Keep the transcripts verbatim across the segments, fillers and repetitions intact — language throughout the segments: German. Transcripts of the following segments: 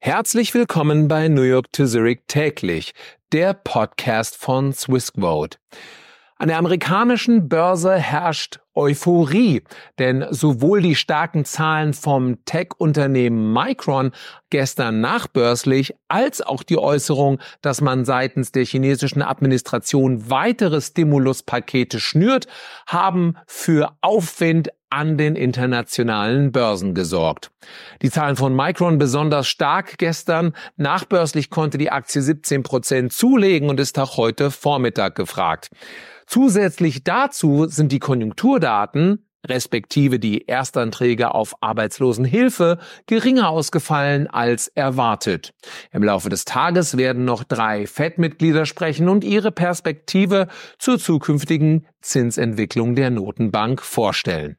Herzlich willkommen bei New York to Zurich täglich, der Podcast von Swissquote. An der amerikanischen Börse herrscht Euphorie, denn sowohl die starken Zahlen vom Tech-Unternehmen Micron gestern nachbörslich als auch die Äußerung, dass man seitens der chinesischen Administration weitere Stimuluspakete schnürt, haben für Aufwind an den internationalen Börsen gesorgt. Die Zahlen von Micron besonders stark gestern. Nachbörslich konnte die Aktie siebzehn Prozent zulegen und ist auch heute Vormittag gefragt. Zusätzlich dazu sind die Konjunkturdaten, respektive die Erstanträge auf Arbeitslosenhilfe, geringer ausgefallen als erwartet. Im Laufe des Tages werden noch drei Fed-Mitglieder sprechen und ihre Perspektive zur zukünftigen Zinsentwicklung der Notenbank vorstellen.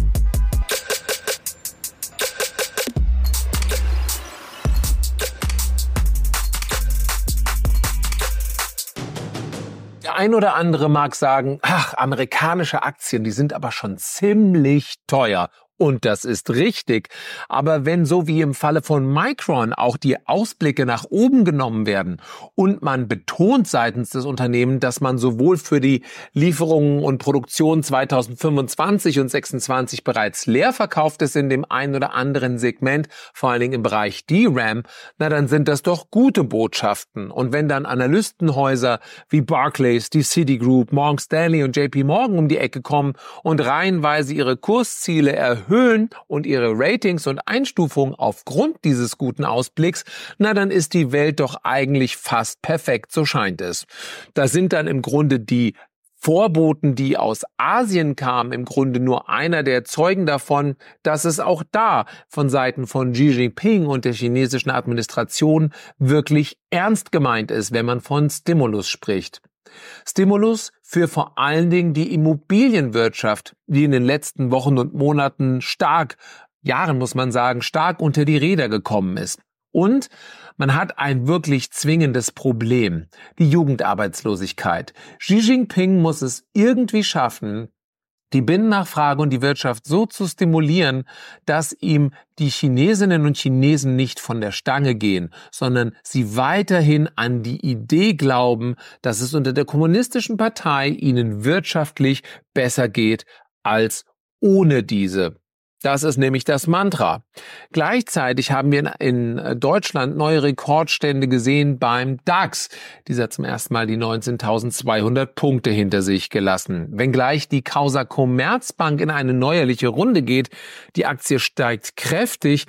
Der ein oder andere mag sagen, ach, amerikanische Aktien, die sind aber schon ziemlich teuer. Und das ist richtig. Aber wenn so wie im Falle von Micron auch die Ausblicke nach oben genommen werden und man betont seitens des Unternehmens, dass man sowohl für die Lieferungen und Produktion zweitausendfünfundzwanzig und sechsundzwanzig bereits leer verkauft ist in dem einen oder anderen Segment, vor allen Dingen im Bereich D RAM, na dann sind das doch gute Botschaften. Und wenn dann Analystenhäuser wie Barclays, die Citigroup, Morgan Stanley und J P Morgan um die Ecke kommen und reihenweise ihre Kursziele erhöhen, Höhen und ihre Ratings und Einstufungen aufgrund dieses guten Ausblicks, na dann ist die Welt doch eigentlich fast perfekt, so scheint es. Da sind dann im Grunde die Vorboten, die aus Asien kamen, im Grunde nur einer der Zeugen davon, dass es auch da von Seiten von Xi Jinping und der chinesischen Administration wirklich ernst gemeint ist, wenn man von Stimulus spricht. Stimulus für vor allen Dingen die Immobilienwirtschaft, die in den letzten Wochen und Monaten stark, Jahren muss man sagen, stark unter die Räder gekommen ist. Und man hat ein wirklich zwingendes Problem, die Jugendarbeitslosigkeit. Xi Jinping muss es irgendwie schaffen, die Binnennachfrage und die Wirtschaft so zu stimulieren, dass ihm die Chinesinnen und Chinesen nicht von der Stange gehen, sondern sie weiterhin an die Idee glauben, dass es unter der kommunistischen Partei ihnen wirtschaftlich besser geht als ohne diese. Das ist nämlich das Mantra. Gleichzeitig haben wir in Deutschland neue Rekordstände gesehen beim DAX. Dieser zum ersten Mal die neunzehntausendzweihundert Punkte hinter sich gelassen. Wenngleich die Causa Commerzbank in eine neuerliche Runde geht, die Aktie steigt kräftig.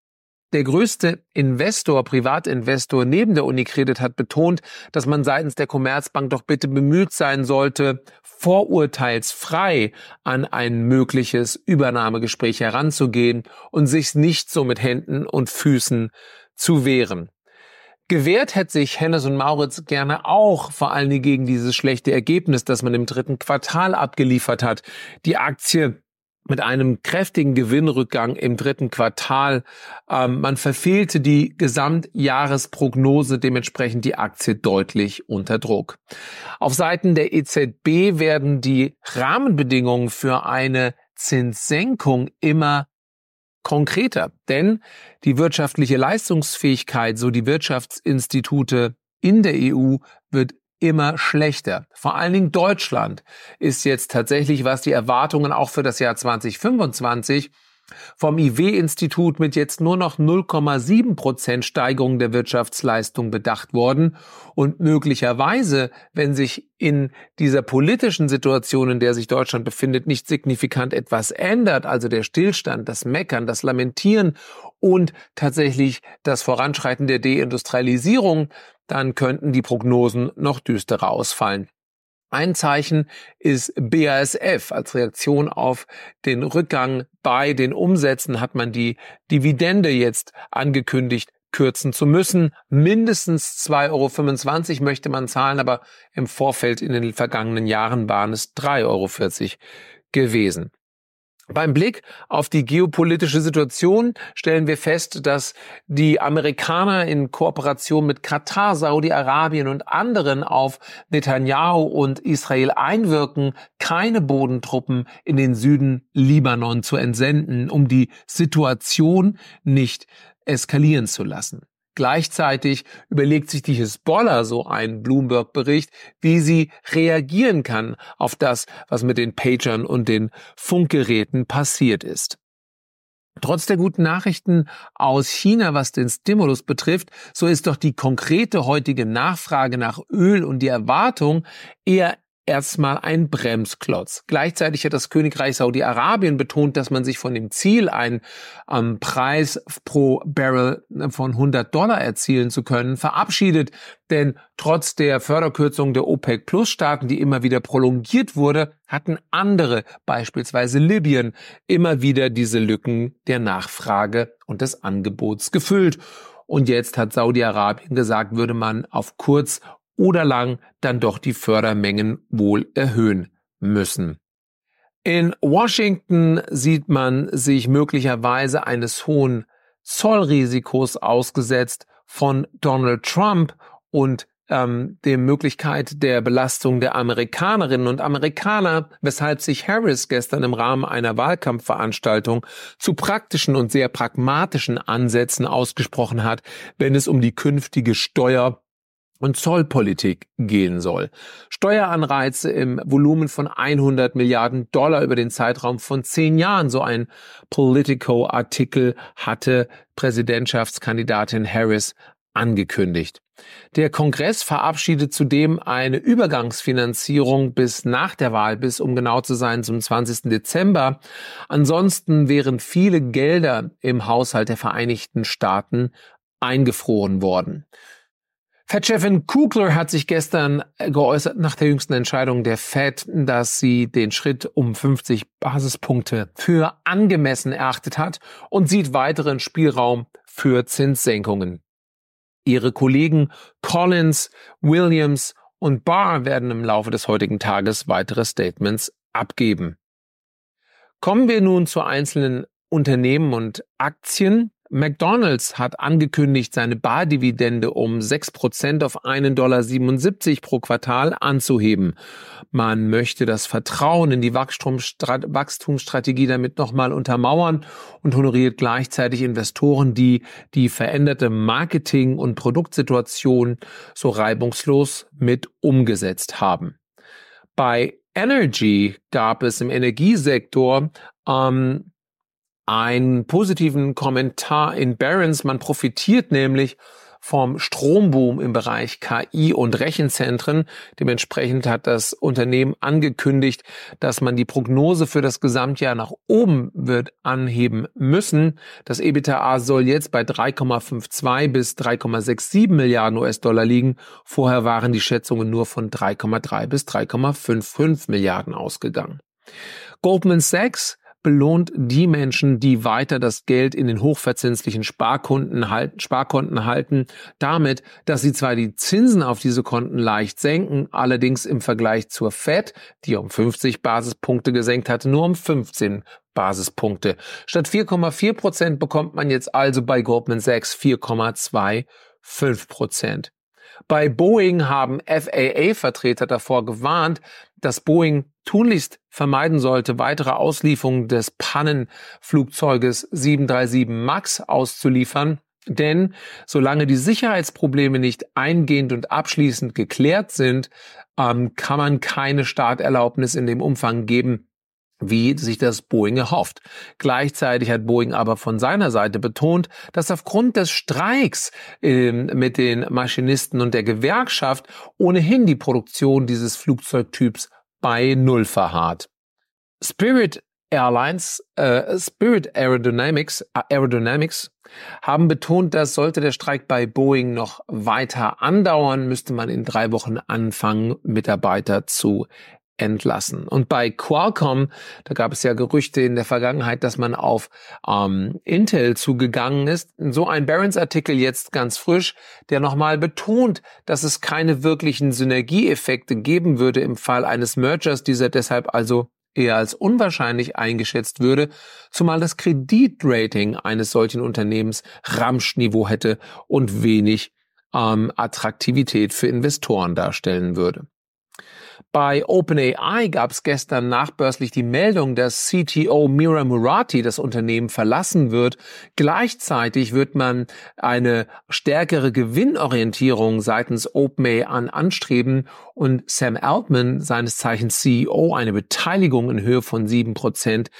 Der größte Investor, Privatinvestor neben der Unicredit hat betont, dass man seitens der Commerzbank doch bitte bemüht sein sollte, vorurteilsfrei an ein mögliches Übernahmegespräch heranzugehen und sich nicht so mit Händen und Füßen zu wehren. Gewehrt hätte sich Hennes und Mauritz gerne auch, vor allen Dingen gegen dieses schlechte Ergebnis, das man im dritten Quartal abgeliefert hat. Die Aktie mit einem kräftigen Gewinnrückgang im dritten Quartal. Ähm, man verfehlte die Gesamtjahresprognose, dementsprechend die Aktie deutlich unter Druck. Auf Seiten der E Z B werden die Rahmenbedingungen für eine Zinssenkung immer konkreter, denn die wirtschaftliche Leistungsfähigkeit, so die Wirtschaftsinstitute in der E U, wird immer schlechter. Vor allen Dingen Deutschland ist jetzt tatsächlich, was die Erwartungen auch für das Jahr zweitausendfünfundzwanzig vom I W-Institut mit jetzt nur noch null Komma sieben Prozent Steigerung der Wirtschaftsleistung bedacht worden. Und möglicherweise, wenn sich in dieser politischen Situation, in der sich Deutschland befindet, nicht signifikant etwas ändert, also der Stillstand, das Meckern, das Lamentieren und tatsächlich das Voranschreiten der Deindustrialisierung, dann könnten die Prognosen noch düsterer ausfallen. Ein Zeichen ist B A S F. Als Reaktion auf den Rückgang bei den Umsätzen hat man die Dividende jetzt angekündigt, kürzen zu müssen. Mindestens zwei Euro fünfundzwanzig möchte man zahlen, aber im Vorfeld in den vergangenen Jahren waren es drei Euro vierzig gewesen. Beim Blick auf die geopolitische Situation stellen wir fest, dass die Amerikaner in Kooperation mit Katar, Saudi-Arabien und anderen auf Netanyahu und Israel einwirken, keine Bodentruppen in den Süden Libanon zu entsenden, um die Situation nicht eskalieren zu lassen. Gleichzeitig überlegt sich die Hisbollah, so ein Bloomberg-Bericht, wie sie reagieren kann auf das, was mit den Pagern und den Funkgeräten passiert ist. Trotz der guten Nachrichten aus China, was den Stimulus betrifft, so ist doch die konkrete heutige Nachfrage nach Öl und die Erwartung eher erstmal ein Bremsklotz. Gleichzeitig hat das Königreich Saudi-Arabien betont, dass man sich von dem Ziel, einen ähm, Preis pro Barrel von hundert Dollar erzielen zu können, verabschiedet. Denn trotz der Förderkürzung der OPEC-Plus-Staaten, die immer wieder prolongiert wurde, hatten andere, beispielsweise Libyen, immer wieder diese Lücken der Nachfrage und des Angebots gefüllt. Und jetzt hat Saudi-Arabien gesagt, würde man auf kurz oder lang dann doch die Fördermengen wohl erhöhen müssen. In Washington sieht man sich möglicherweise eines hohen Zollrisikos ausgesetzt von Donald Trump und ähm, der Möglichkeit der Belastung der Amerikanerinnen und Amerikaner, weshalb sich Harris gestern im Rahmen einer Wahlkampfveranstaltung zu praktischen und sehr pragmatischen Ansätzen ausgesprochen hat, wenn es um die künftige Steuer- und Zollpolitik gehen soll. Steueranreize im Volumen von hundert Milliarden Dollar über den Zeitraum von zehn Jahren. So ein Politico-Artikel hatte Präsidentschaftskandidatin Harris angekündigt. Der Kongress verabschiedet zudem eine Übergangsfinanzierung bis nach der Wahl, bis um genau zu sein zum zwanzigsten Dezember. Ansonsten wären viele Gelder im Haushalt der Vereinigten Staaten eingefroren worden. Fed-Chefin Kugler hat sich gestern geäußert nach der jüngsten Entscheidung der Fed, dass sie den Schritt um fünfzig Basispunkte für angemessen erachtet hat und sieht weiteren Spielraum für Zinssenkungen. Ihre Kollegen Collins, Williams und Barr werden im Laufe des heutigen Tages weitere Statements abgeben. Kommen wir nun zu einzelnen Unternehmen und Aktien. McDonald's hat angekündigt, seine Bardividende um sechs Prozent auf einen Komma siebenundsiebzig Dollar pro Quartal anzuheben. Man möchte das Vertrauen in die Wachstumsstrategie damit nochmal untermauern und honoriert gleichzeitig Investoren, die die veränderte Marketing- und Produktsituation so reibungslos mit umgesetzt haben. Bei Energy gab es im Energiesektor ähm, einen positiven Kommentar in Barron's. Man profitiert nämlich vom Stromboom im Bereich K I und Rechenzentren. Dementsprechend hat das Unternehmen angekündigt, dass man die Prognose für das Gesamtjahr nach oben wird anheben müssen. Das EBITDA soll jetzt bei drei Komma zweiundfünfzig bis drei Komma siebenundsechzig Milliarden U S-Dollar liegen. Vorher waren die Schätzungen nur von drei Komma drei bis drei Komma fünfundfünfzig Milliarden ausgegangen. Goldman Sachs belohnt die Menschen, die weiter das Geld in den hochverzinslichen Sparkonten halten, Sparkonten halten, damit, dass sie zwar die Zinsen auf diese Konten leicht senken, allerdings im Vergleich zur Fed, die um fünfzig Basispunkte gesenkt hatte, nur um fünfzehn Basispunkte. Statt vier Komma vier Prozent bekommt man jetzt also bei Goldman Sachs vier Komma fünfundzwanzig Prozent. Bei Boeing haben F A A-Vertreter davor gewarnt, dass Boeing tunlichst vermeiden sollte, weitere Auslieferungen des Pannenflugzeuges sieben drei sieben MAX auszuliefern. Denn solange die Sicherheitsprobleme nicht eingehend und abschließend geklärt sind, ähm, kann man keine Starterlaubnis in dem Umfang geben, wie sich das Boeing erhofft. Gleichzeitig hat Boeing aber von seiner Seite betont, dass aufgrund des Streiks äh, mit den Maschinisten und der Gewerkschaft ohnehin die Produktion dieses Flugzeugtyps bei Null verharrt. Spirit Airlines, äh, Spirit Aerodynamics, äh, Aerodynamics haben betont, dass sollte der Streik bei Boeing noch weiter andauern, müsste man in drei Wochen anfangen, Mitarbeiter zu entlassen. Und bei Qualcomm, da gab es ja Gerüchte in der Vergangenheit, dass man auf ähm, Intel zugegangen ist. So ein Barron's-Artikel jetzt ganz frisch, der nochmal betont, dass es keine wirklichen Synergieeffekte geben würde im Fall eines Mergers, dieser deshalb also eher als unwahrscheinlich eingeschätzt würde, zumal das Kreditrating eines solchen Unternehmens Ramschniveau hätte und wenig ähm, Attraktivität für Investoren darstellen würde. Bei OpenAI gab es gestern nachbörslich die Meldung, dass C T O Mira Murati das Unternehmen verlassen wird. Gleichzeitig wird man eine stärkere Gewinnorientierung seitens OpenAI anstreben und Sam Altman, seines Zeichens C E O, eine Beteiligung in Höhe von sieben Prozent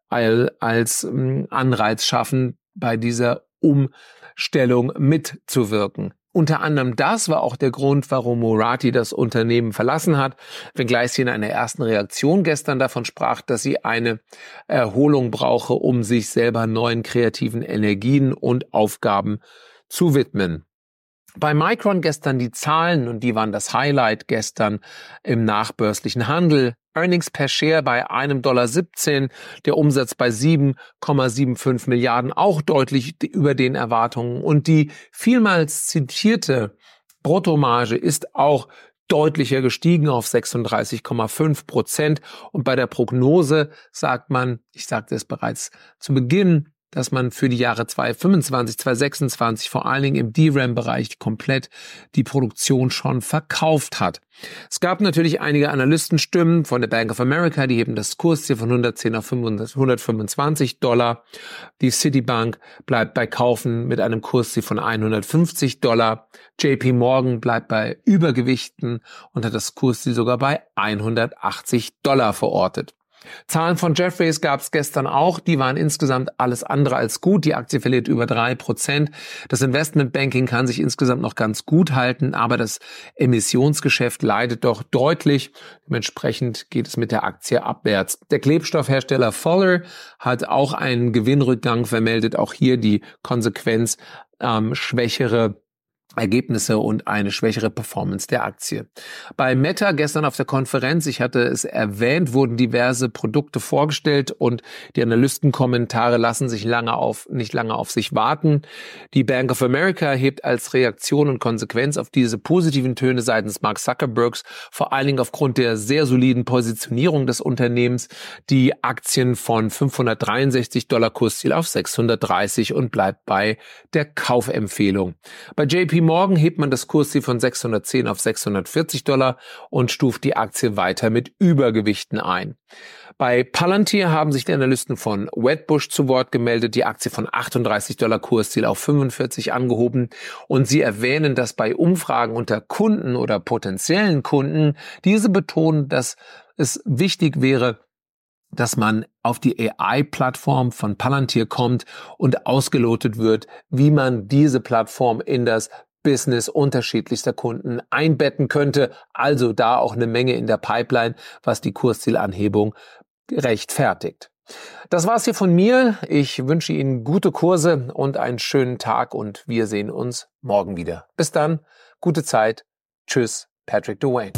als Anreiz schaffen, bei dieser Umstellung mitzuwirken. Unter anderem das war auch der Grund, warum Murati das Unternehmen verlassen hat, wenngleich sie in einer ersten Reaktion gestern davon sprach, dass sie eine Erholung brauche, um sich selber neuen kreativen Energien und Aufgaben zu widmen. Bei Micron gestern die Zahlen, und die waren das Highlight gestern im nachbörslichen Handel. Earnings per Share bei einem Dollar siebzehn, der Umsatz bei sieben Komma fünfundsiebzig Milliarden, auch deutlich über den Erwartungen. Und die vielmals zitierte Bruttomarge ist auch deutlicher gestiegen auf sechsunddreißig Komma fünf Prozent. Und bei der Prognose sagt man, ich sagte es bereits zu Beginn, dass man für die Jahre zweitausendfünfundzwanzig, zweitausendsechsundzwanzig vor allen Dingen im D RAM-Bereich komplett die Produktion schon verkauft hat. Es gab natürlich einige Analystenstimmen von der Bank of America, die heben das Kursziel von hundertzehn auf hundertfünfundzwanzig Dollar. Die Citibank bleibt bei Kaufen mit einem Kursziel von hundertfünfzig Dollar. J P Morgan bleibt bei Übergewichten und hat das Kursziel sogar bei hundertachtzig Dollar verortet. Zahlen von Jefferies gab es gestern auch, die waren insgesamt alles andere als gut. Die Aktie verliert über drei Prozent. Das Investmentbanking kann sich insgesamt noch ganz gut halten, aber das Emissionsgeschäft leidet doch deutlich. Dementsprechend geht es mit der Aktie abwärts. Der Klebstoffhersteller Fuller hat auch einen Gewinnrückgang vermeldet. Auch hier die Konsequenz ähm, schwächere Ergebnisse und eine schwächere Performance der Aktie. Bei Meta gestern auf der Konferenz, ich hatte es erwähnt, wurden diverse Produkte vorgestellt und die Analystenkommentare lassen sich lange auf, nicht lange auf sich warten. Die Bank of America hebt als Reaktion und Konsequenz auf diese positiven Töne seitens Mark Zuckerbergs, vor allen Dingen aufgrund der sehr soliden Positionierung des Unternehmens, die Aktien von fünfhundertdreiundsechzig Dollar Kursziel auf sechshundertdreißig und bleibt bei der Kaufempfehlung. Bei J P Morgan hebt man das Kursziel von sechshundertzehn auf sechshundertvierzig Dollar und stuft die Aktie weiter mit Übergewichten ein. Bei Palantir haben sich die Analysten von Wedbush zu Wort gemeldet, die Aktie von achtunddreißig Dollar Kursziel auf fünfundvierzig angehoben, und sie erwähnen, dass bei Umfragen unter Kunden oder potenziellen Kunden diese betonen, dass es wichtig wäre, dass man auf die A I-Plattform von Palantir kommt und ausgelotet wird, wie man diese Plattform in das Business unterschiedlichster Kunden einbetten könnte. Also da auch eine Menge in der Pipeline, was die Kurszielanhebung rechtfertigt. Das war's hier von mir. Ich wünsche Ihnen gute Kurse und einen schönen Tag und wir sehen uns morgen wieder. Bis dann, gute Zeit. Tschüss, Patrick Dewayne.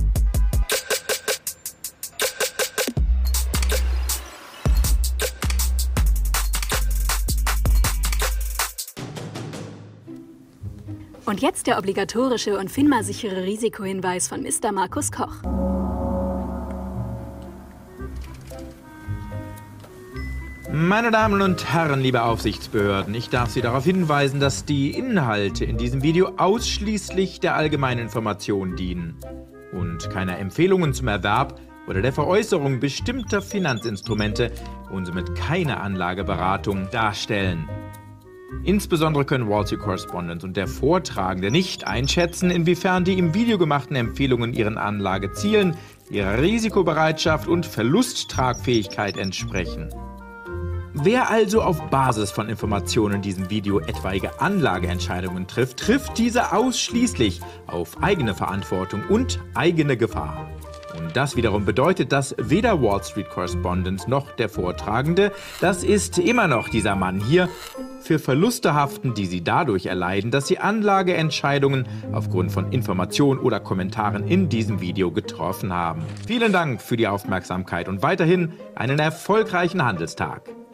Und jetzt der obligatorische und FINMA-sichere Risikohinweis von Mister Markus Koch. Meine Damen und Herren, liebe Aufsichtsbehörden, ich darf Sie darauf hinweisen, dass die Inhalte in diesem Video ausschließlich der allgemeinen Information dienen und keine Empfehlungen zum Erwerb oder der Veräußerung bestimmter Finanzinstrumente und somit keine Anlageberatung darstellen. Insbesondere können Wall Street Correspondent und der Vortragende nicht einschätzen, inwiefern die im Video gemachten Empfehlungen ihren Anlagezielen, ihrer Risikobereitschaft und Verlusttragfähigkeit entsprechen. Wer also auf Basis von Informationen in diesem Video etwaige Anlageentscheidungen trifft, trifft diese ausschließlich auf eigene Verantwortung und eigene Gefahr. Und das wiederum bedeutet, dass weder Wall Street Correspondent noch der Vortragende, das ist immer noch dieser Mann hier, für Verluste haften, die sie dadurch erleiden, dass sie Anlageentscheidungen aufgrund von Informationen oder Kommentaren in diesem Video getroffen haben. Vielen Dank für die Aufmerksamkeit und weiterhin einen erfolgreichen Handelstag.